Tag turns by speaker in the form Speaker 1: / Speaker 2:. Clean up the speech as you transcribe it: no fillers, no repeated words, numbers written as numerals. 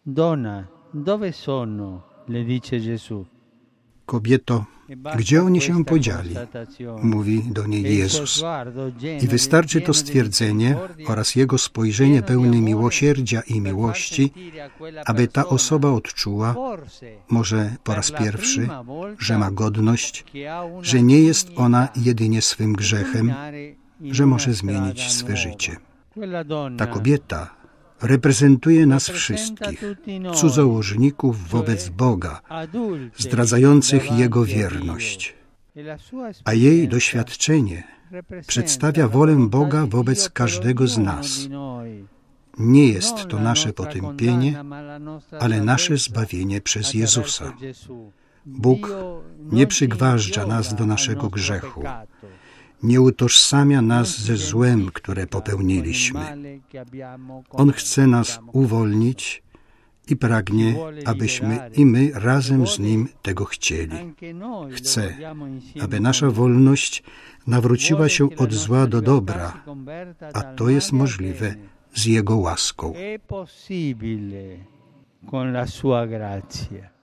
Speaker 1: Donna, dove sono? Le dice Gesù.
Speaker 2: Kobieto, gdzie oni się podzieli? Mówi do niej Jezus. I wystarczy to stwierdzenie oraz Jego spojrzenie pełne miłosierdzia i miłości, aby ta osoba odczuła, może po raz pierwszy, że ma godność, że nie jest ona jedynie swym grzechem, że może zmienić swe życie. Ta kobieta reprezentuje nas wszystkich, cudzołożników wobec Boga, zdradzających Jego wierność. A jej doświadczenie przedstawia wolę Boga wobec każdego z nas. Nie jest to nasze potępienie, ale nasze zbawienie przez Jezusa. Bóg nie przygważdża nas do naszego grzechu. Nie utożsamia nas ze złem, które popełniliśmy. On chce nas uwolnić i pragnie, abyśmy i my razem z Nim tego chcieli. Chce, aby nasza wolność nawróciła się od zła do dobra, a to jest możliwe z Jego łaską.
Speaker 1: Con la sua grazia.